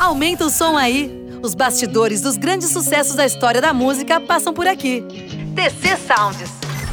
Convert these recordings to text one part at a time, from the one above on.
Aumenta o som aí. Os bastidores dos grandes sucessos da história da música passam por aqui. TC Sounds.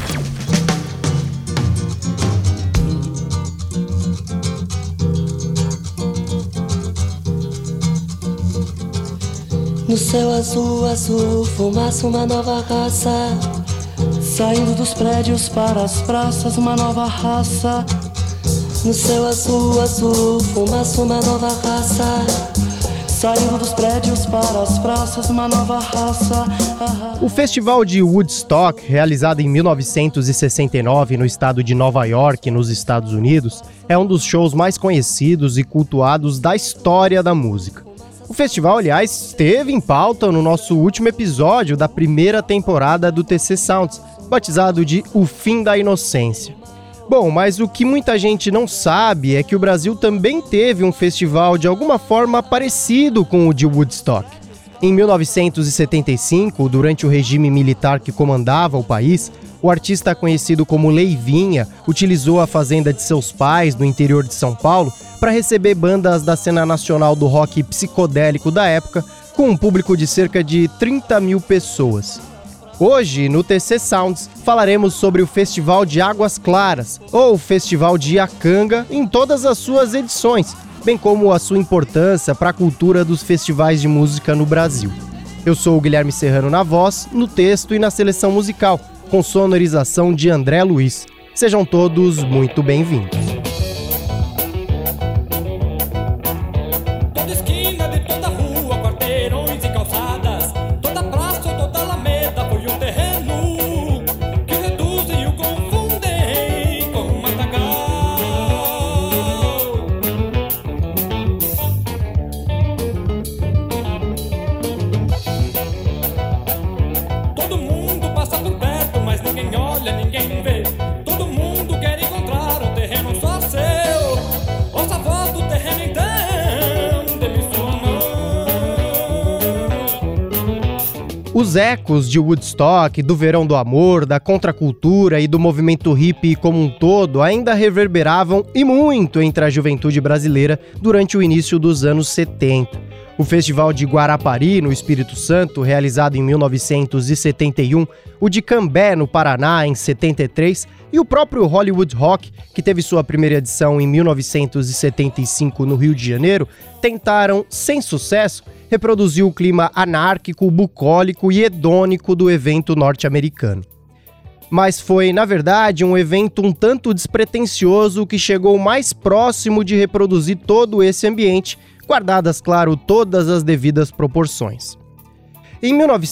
No céu azul, azul, fumaça, uma nova raça. Saindo dos prédios para as praças, uma nova raça. No céu azul, azul, fumaça, uma nova raça. Saindo dos prédios para as praças, uma nova raça. O Festival de Woodstock, realizado em 1969 no estado de Nova York, nos Estados Unidos, é um dos shows mais conhecidos e cultuados da história da música. O festival, aliás, esteve em pauta no nosso último episódio da primeira temporada do TC Sounds, batizado de O Fim da Inocência. Bom, mas o que muita gente não sabe é que o Brasil também teve um festival de alguma forma parecido com o de Woodstock. Em 1975, durante o regime militar que comandava o país, o artista conhecido como Leivinha utilizou a fazenda de seus pais no interior de São Paulo para receber bandas da cena nacional do rock psicodélico da época, com um público de cerca de 30 mil pessoas. Hoje, no TC Sounds, falaremos sobre o Festival de Águas Claras, ou Festival de Iacanga, em todas as suas edições, bem como a sua importância para a cultura dos festivais de música no Brasil. Eu sou o Guilherme Serrano na voz, no texto e na seleção musical, com sonorização de André Luiz. Sejam todos muito bem-vindos. Os ecos de Woodstock, do Verão do Amor, da contracultura e do movimento hippie como um todo ainda reverberavam e muito entre a juventude brasileira durante o início dos anos 70. O Festival de Guarapari, no Espírito Santo, realizado em 1971, o de Cambé, no Paraná, em 73, e o próprio Hollywood Rock, que teve sua primeira edição em 1975 no Rio de Janeiro, tentaram, sem sucesso, reproduzir o clima anárquico, bucólico e hedônico do evento norte-americano. Mas foi, na verdade, um evento um tanto despretensioso que chegou mais próximo de reproduzir todo esse ambiente, guardadas, claro, todas as devidas proporções. Em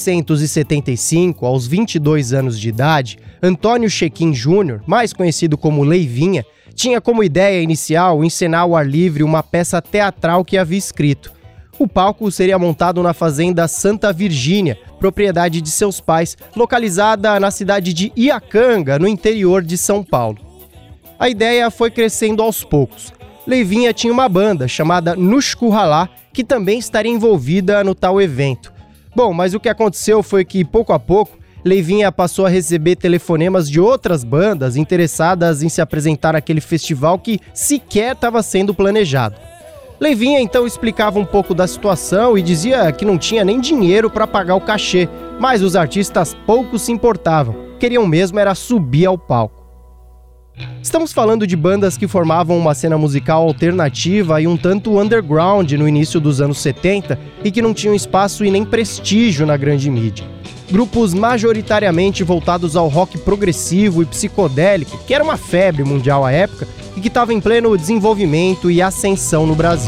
1975, aos 22 anos de idade, Antônio Chequim Jr., mais conhecido como Leivinha, tinha como ideia inicial encenar ao ar livre uma peça teatral que havia escrito. O palco seria montado na fazenda Santa Virgínia, propriedade de seus pais, localizada na cidade de Iacanga, no interior de São Paulo. A ideia foi crescendo aos poucos. Leivinha tinha uma banda chamada Nushkurralá, que também estaria envolvida no tal evento. Bom, mas o que aconteceu foi que, pouco a pouco, Leivinha passou a receber telefonemas de outras bandas interessadas em se apresentar naquele festival que sequer estava sendo planejado. Leivinha então explicava um pouco da situação e dizia que não tinha nem dinheiro para pagar o cachê, mas os artistas pouco se importavam, queriam mesmo era subir ao palco. Estamos falando de bandas que formavam uma cena musical alternativa e um tanto underground no início dos anos 70 e que não tinham espaço e nem prestígio na grande mídia. Grupos majoritariamente voltados ao rock progressivo e psicodélico, que era uma febre mundial à época e que estava em pleno desenvolvimento e ascensão no Brasil.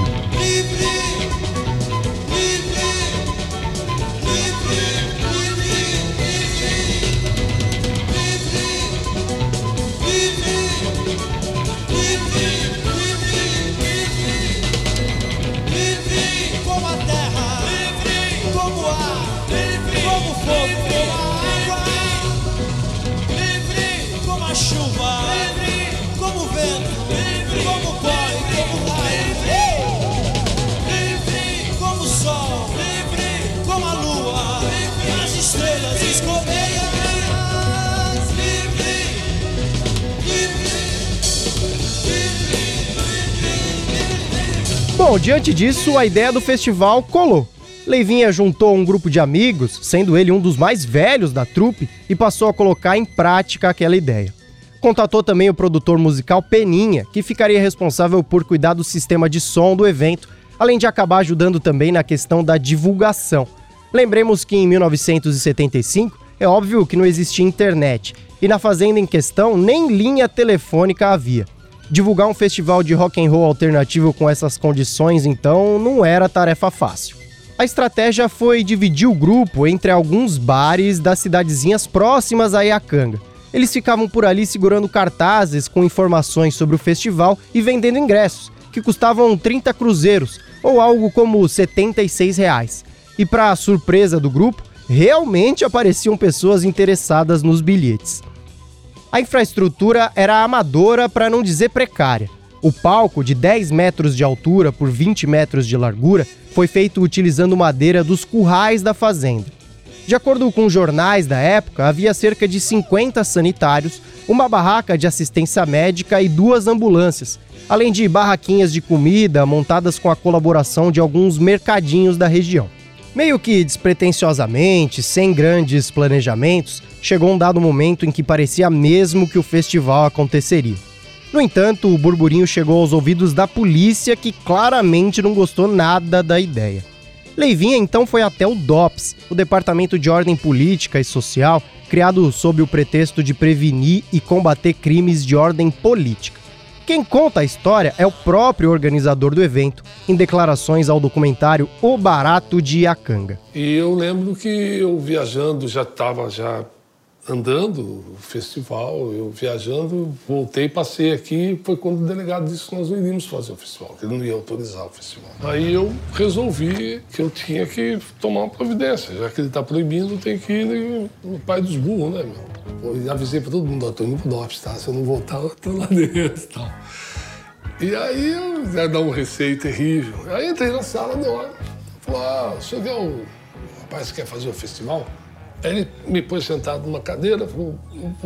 Chuva, como vento, como pó, como raio. Bom, diante disso, a ideia do festival colou. Leivinha juntou um grupo de amigos, sendo ele um dos mais velhos da trupe, e passou a colocar em prática aquela ideia. Contatou também o produtor musical Peninha, que ficaria responsável por cuidar do sistema de som do evento, além de acabar ajudando também na questão da divulgação. Lembremos que em 1975, é óbvio que não existia internet, e na fazenda em questão nem linha telefônica havia. Divulgar um festival de rock and roll alternativo com essas condições, então, não era tarefa fácil. A estratégia foi dividir o grupo entre alguns bares das cidadezinhas próximas a Iacanga. Eles ficavam por ali segurando cartazes com informações sobre o festival e vendendo ingressos, que custavam 30 cruzeiros, ou algo como R$ 76. E para surpresa do grupo, realmente apareciam pessoas interessadas nos bilhetes. A infraestrutura era amadora, para não dizer precária. O palco, de 10 metros de altura por 20 metros de largura, foi feito utilizando madeira dos currais da fazenda. De acordo com jornais da época, havia cerca de 50 sanitários, uma barraca de assistência médica e 2 ambulâncias, além de barraquinhas de comida montadas com a colaboração de alguns mercadinhos da região. Meio que despretensiosamente, sem grandes planejamentos, chegou um dado momento em que parecia mesmo que o festival aconteceria. No entanto, o burburinho chegou aos ouvidos da polícia, que claramente não gostou nada da ideia. Leivinha então foi até o DOPS, o Departamento de Ordem Política e Social, criado sob o pretexto de prevenir e combater crimes de ordem política. Quem conta a história é o próprio organizador do evento, em declarações ao documentário O Barato de Iacanga. E eu lembro que eu viajando, já estava andando o festival, eu viajando, voltei, passei aqui, foi quando o delegado disse que nós não iríamos fazer o festival, que ele não ia autorizar o festival. Aí eu resolvi que eu tinha que tomar uma providência, já que ele está proibindo, tem que ir no pai dos burros, né, meu? Eu avisei para todo mundo, ó, tô indo pro DOPS, tá? Se eu não voltar, eu tô lá dentro e tal. E aí eu ia dar um receio terrível. Aí entrei na sala, deu hora. Falou, o senhor vê o rapaz que quer fazer o festival? Aí ele me pôs sentado numa cadeira, falou,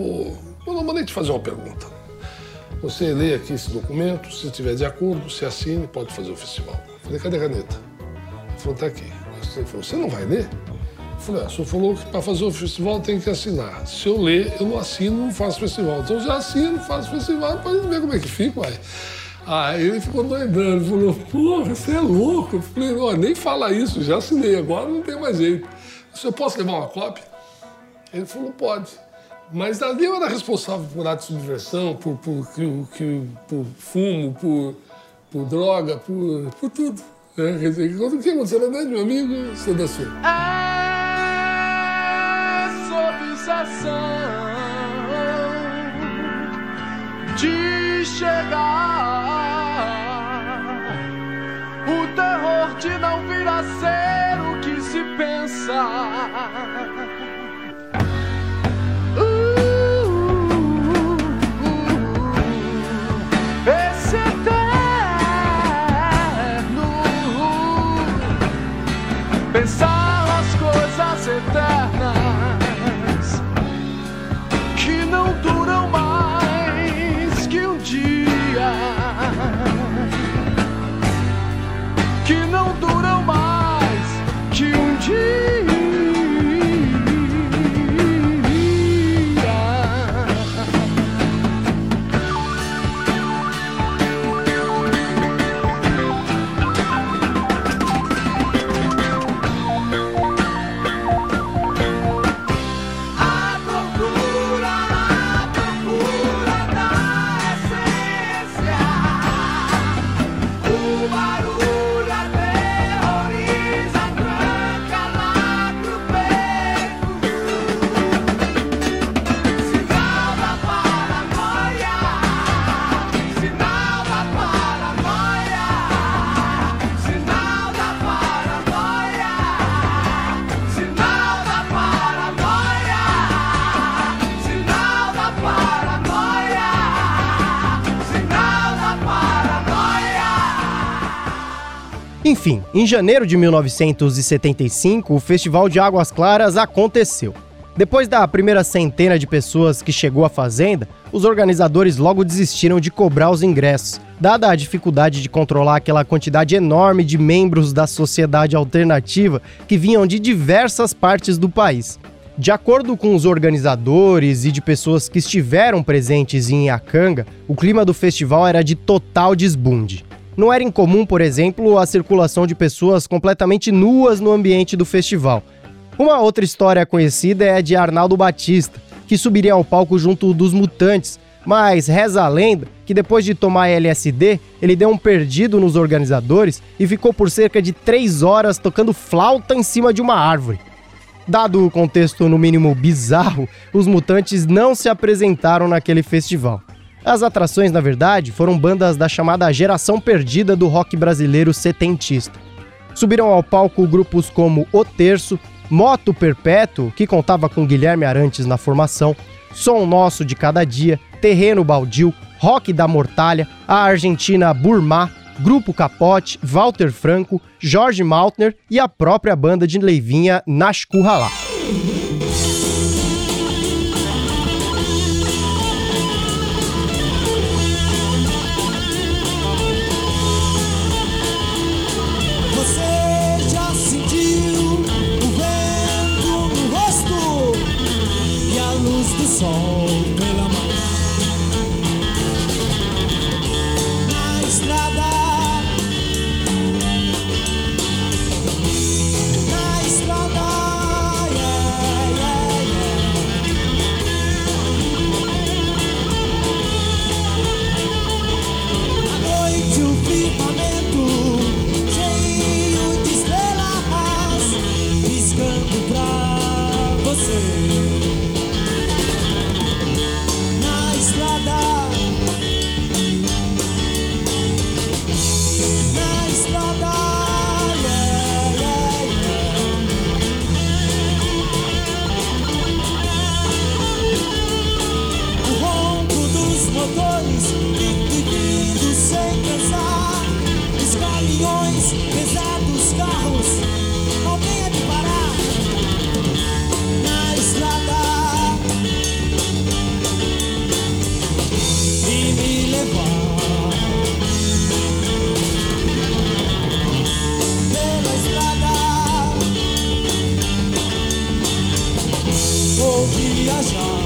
eu mandei te fazer uma pergunta. Você lê aqui esse documento, se estiver de acordo, você assine, pode fazer o festival. Eu falei, cadê a caneta? Ele falou, tá aqui. Ele falou, você não vai ler? Eu falei, o senhor falou que para fazer o festival tem que assinar. Se eu ler, eu não assino, não faço festival. Então eu já assino, faço festival, depois ver como é que fica, uai. Aí ele ficou doidando, falou, pô, você é louco. Eu falei, ó, nem fala isso, já assinei, agora não tem mais jeito. Eu posso levar uma cópia? Ele falou, pode. Mas ali eu era responsável por ato de subversão, por fumo, por droga, por tudo. Quer dizer, o que aconteceu na meu amigo, você dançou. É sob sensação de chegar, o terror de não vir a ser o que se pensa. Esse eterno pensar as coisas eternas que não duram mais que um dia, que não duram mais que um dia. Enfim, em janeiro de 1975, o Festival de Águas Claras aconteceu. Depois da primeira centena de pessoas que chegou à fazenda, os organizadores logo desistiram de cobrar os ingressos, dada a dificuldade de controlar aquela quantidade enorme de membros da sociedade alternativa que vinham de diversas partes do país. De acordo com os organizadores e de pessoas que estiveram presentes em Iacanga, o clima do festival era de total desbunde. Não era incomum, por exemplo, a circulação de pessoas completamente nuas no ambiente do festival. Uma outra história conhecida é a de Arnaldo Batista, que subiria ao palco junto dos Mutantes, mas reza a lenda que depois de tomar LSD, ele deu um perdido nos organizadores e ficou por cerca de 3 horas tocando flauta em cima de uma árvore. Dado o contexto no mínimo bizarro, os Mutantes não se apresentaram naquele festival. As atrações, na verdade, foram bandas da chamada geração perdida do rock brasileiro setentista. Subiram ao palco grupos como O Terço, Moto Perpétuo, que contava com Guilherme Arantes na formação, Som Nosso de Cada Dia, Terreno Baldio, Rock da Mortalha, a argentina Burmá, Grupo Capote, Walter Franco, Jorge Maltner e a própria banda de Leivinha Nashkurralá. Você já sentiu o vento no rosto e a luz do sol pela manhã? Na estrada, pesados carros, alguém há de parar na estrada e me levar pela estrada. Vou viajar.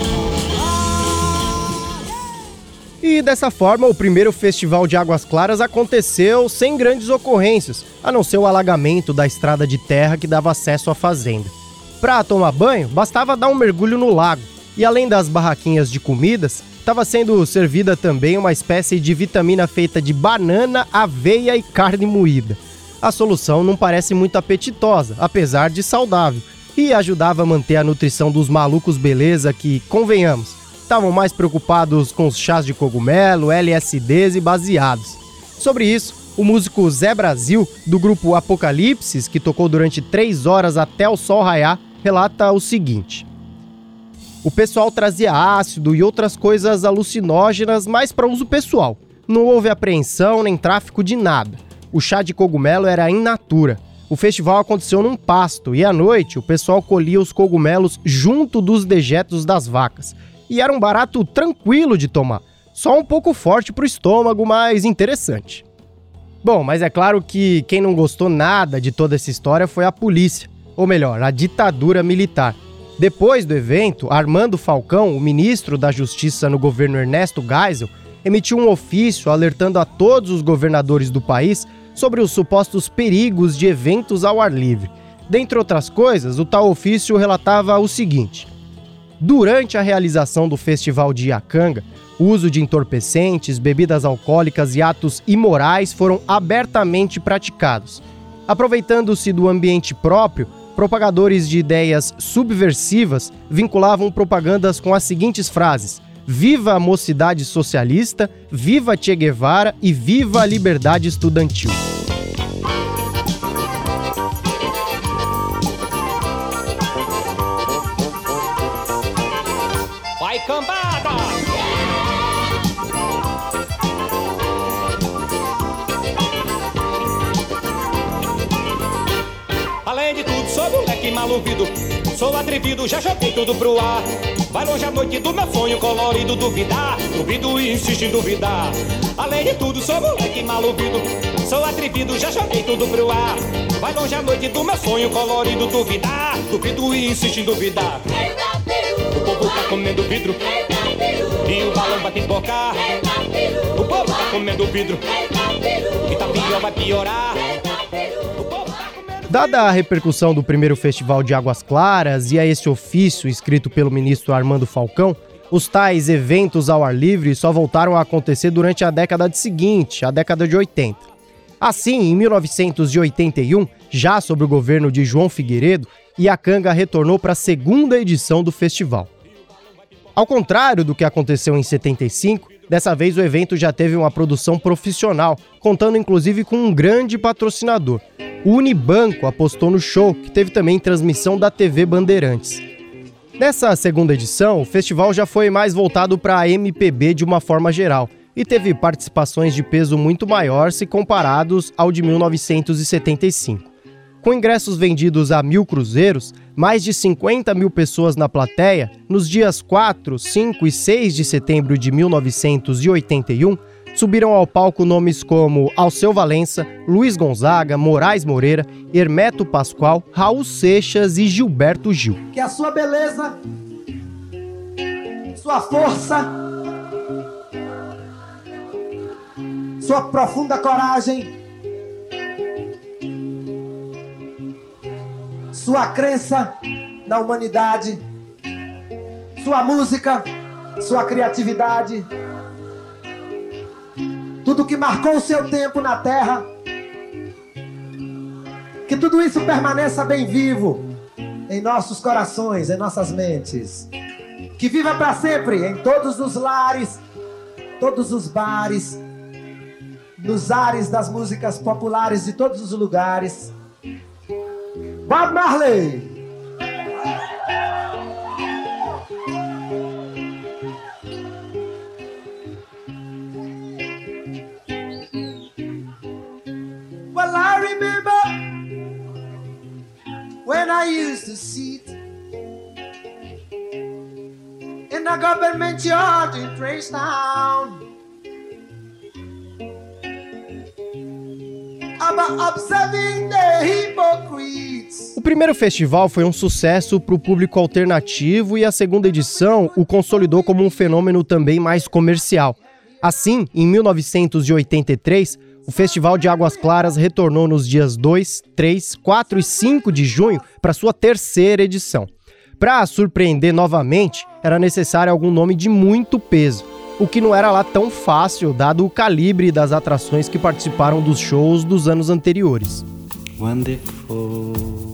E dessa forma, o primeiro Festival de Águas Claras aconteceu sem grandes ocorrências, a não ser o alagamento da estrada de terra que dava acesso à fazenda. Para tomar banho, bastava dar um mergulho no lago, e além das barraquinhas de comidas, estava sendo servida também uma espécie de vitamina feita de banana, aveia e carne moída. A solução não parece muito apetitosa, apesar de saudável, e ajudava a manter a nutrição dos malucos beleza que, convenhamos, estavam mais preocupados com os chás de cogumelo, LSDs e baseados. Sobre isso, o músico Zé Brasil, do grupo Apocalipsis, que tocou durante 3 horas até o sol raiar, relata o seguinte: o pessoal trazia ácido e outras coisas alucinógenas, mas para uso pessoal. Não houve apreensão nem tráfico de nada. O chá de cogumelo era in natura. O festival aconteceu num pasto e à noite o pessoal colhia os cogumelos junto dos dejetos das vacas. E era um barato tranquilo de tomar, só um pouco forte pro estômago, mas interessante. Bom, mas é claro que quem não gostou nada de toda essa história foi a polícia, ou melhor, a ditadura militar. Depois do evento, Armando Falcão, o ministro da Justiça no governo Ernesto Geisel, emitiu um ofício alertando a todos os governadores do país sobre os supostos perigos de eventos ao ar livre. Dentre outras coisas, o tal ofício relatava o seguinte: durante a realização do Festival de Iacanga, o uso de entorpecentes, bebidas alcoólicas e atos imorais foram abertamente praticados. Aproveitando-se do ambiente próprio, propagadores de ideias subversivas vinculavam propagandas com as seguintes frases: viva a mocidade socialista, viva Che Guevara e viva a liberdade estudantil. Vai, cambada! Além de tudo, sou sou moleque maluvido, sou atrevido, já joguei tudo pro ar. Vai longe a noite do meu sonho colorido, duvidar, duvido e insisto em duvidar. Além de tudo, sou moleque maluvido, sou atrevido, já joguei tudo pro ar. Vai longe a noite do meu sonho colorido, duvidar, duvido e insisto em duvidar. O povo tá comendo vidro e o balão vai pipocar. O povo tá comendo vidro e tá pior, vai piorar. Dada a repercussão do primeiro festival de Águas Claras e a esse ofício escrito pelo ministro Armando Falcão, os tais eventos ao ar livre só voltaram a acontecer durante a década seguinte, a década de 80. Assim, em 1981, já sob o governo de João Figueiredo, Iacanga retornou para a segunda edição do festival. Ao contrário do que aconteceu em 75, dessa vez o evento já teve uma produção profissional, contando inclusive com um grande patrocinador. O Unibanco apostou no show, que teve também transmissão da TV Bandeirantes. Nessa segunda edição, o festival já foi mais voltado para a MPB de uma forma geral e teve participações de peso muito maior se comparados ao de 1975. Com ingressos vendidos a 1.000 cruzeiros, mais de 50 mil pessoas na plateia, nos dias 4, 5 e 6 de setembro de 1981, subiram ao palco nomes como Alceu Valença, Luiz Gonzaga, Moraes Moreira, Hermeto Pascoal, Raul Seixas e Gilberto Gil. Que a sua beleza, sua força, sua profunda coragem, sua crença na humanidade, sua música, sua criatividade, tudo que marcou o seu tempo na Terra, que tudo isso permaneça bem vivo em nossos corações, em nossas mentes, que viva para sempre em todos os lares, todos os bares, nos ares das músicas populares de todos os lugares. Bob Marley! Well, I remember when I used to sit in a government yard in Princeton, observing the hypocrites. O primeiro festival foi um sucesso para o público alternativo e a segunda edição o consolidou como um fenômeno também mais comercial. Assim, em 1983, o Festival de Águas Claras retornou nos dias 2, 3, 4 e 5 de junho para sua terceira edição. Para surpreender novamente, era necessário algum nome de muito peso, o que não era lá tão fácil, dado o calibre das atrações que participaram dos shows dos anos anteriores. Wonderful,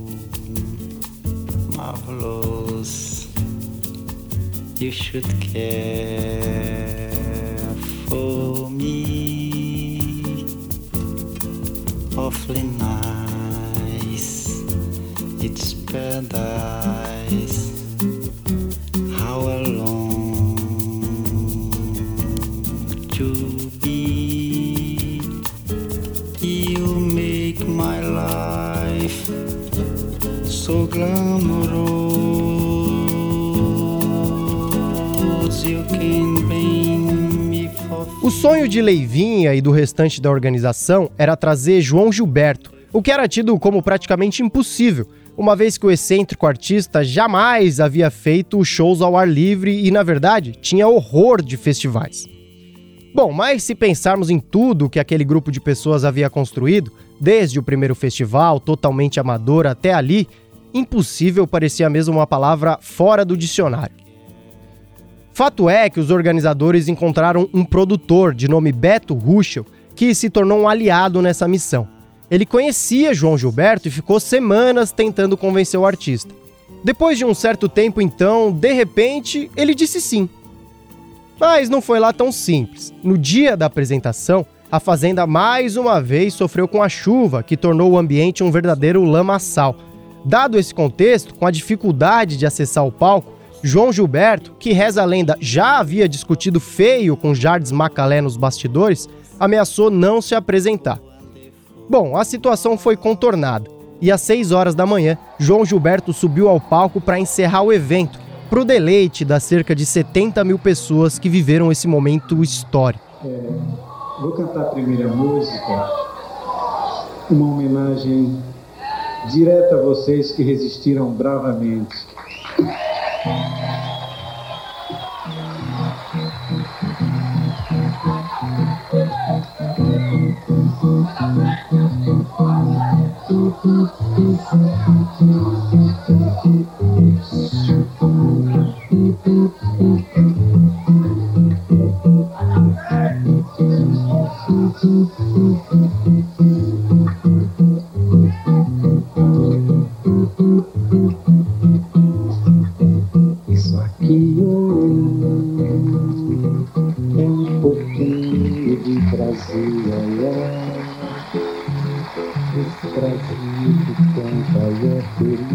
marvelous, you should care for me, awfully nice, it's paradise, how alone to be, you make my life so glamorous, you can bring me for... O sonho de Leivinha e do restante da organização era trazer João Gilberto, o que era tido como praticamente impossível, uma vez que o excêntrico artista jamais havia feito shows ao ar livre e, na verdade, tinha horror de festivais. Bom, mas se pensarmos em tudo que aquele grupo de pessoas havia construído, desde o primeiro festival, totalmente amador, até ali, impossível parecia mesmo uma palavra fora do dicionário. Fato é que os organizadores encontraram um produtor de nome Beto Ruschel, que se tornou um aliado nessa missão. Ele conhecia João Gilberto e ficou semanas tentando convencer o artista. Depois de um certo tempo, então, de repente, ele disse sim. Mas não foi lá tão simples. No dia da apresentação, a fazenda mais uma vez sofreu com a chuva, que tornou o ambiente um verdadeiro lamaçal. Dado esse contexto, com a dificuldade de acessar o palco, João Gilberto, que reza a lenda já havia discutido feio com Jardim Macalé nos bastidores, ameaçou não se apresentar. Bom, a situação foi contornada. E às 6 horas da manhã, João Gilberto subiu ao palco para encerrar o evento, para o deleite das cerca de 70 mil pessoas que viveram esse momento histórico. Vou cantar a primeira música, uma homenagem direta a vocês que resistiram bravamente. Isso aqui é um pouquinho de Brasil, esse Brasil que canta e é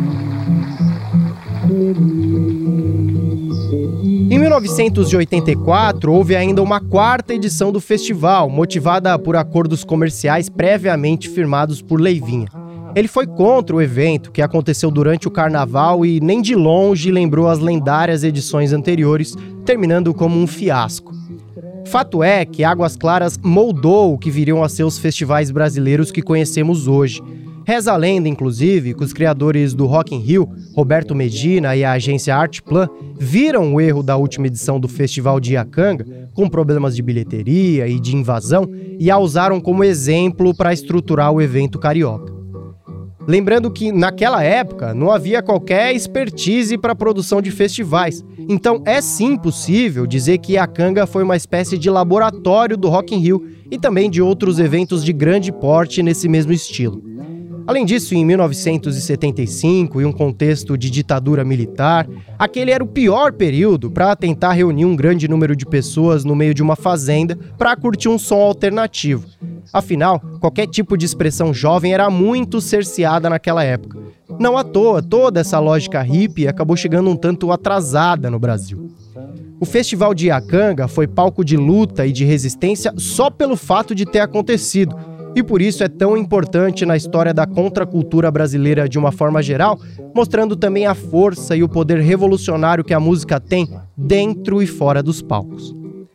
feliz, feliz. Em 1984, houve ainda uma 4ª edição do festival, motivada por acordos comerciais previamente firmados por Leivinha. Ele foi contra o evento, que aconteceu durante o carnaval e nem de longe lembrou as lendárias edições anteriores, terminando como um fiasco. Fato é que Águas Claras moldou o que viriam a ser os festivais brasileiros que conhecemos hoje. Reza a lenda, inclusive, que os criadores do Rock in Rio, Roberto Medina e a agência Artplan, viram o erro da última edição do Festival de Iacanga, com problemas de bilheteria e de invasão, e a usaram como exemplo para estruturar o evento carioca. Lembrando que, naquela época, não havia qualquer expertise para a produção de festivais. Então, é sim possível dizer que Iacanga foi uma espécie de laboratório do Rock in Rio e também de outros eventos de grande porte nesse mesmo estilo. Além disso, em 1975, em um contexto de ditadura militar, aquele era o pior período para tentar reunir um grande número de pessoas no meio de uma fazenda para curtir um som alternativo. Afinal, qualquer tipo de expressão jovem era muito cerceada naquela época. Não à toa, toda essa lógica hippie acabou chegando um tanto atrasada no Brasil. O Festival de Iacanga foi palco de luta e de resistência só pelo fato de ter acontecido, e por isso é tão importante na história da contracultura brasileira de uma forma geral, mostrando também a força e o poder revolucionário que a música tem dentro e fora dos palcos.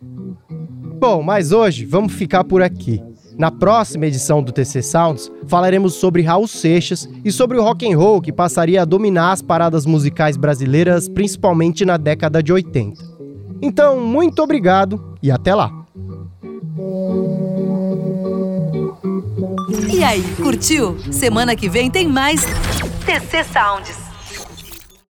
Bom, mas hoje vamos ficar por aqui. Na próxima edição do TC Sounds, falaremos sobre Raul Seixas e sobre o rock and roll que passaria a dominar as paradas musicais brasileiras, principalmente na década de 80. Então, muito obrigado e até lá! E aí, curtiu? Semana que vem tem mais TC Sounds.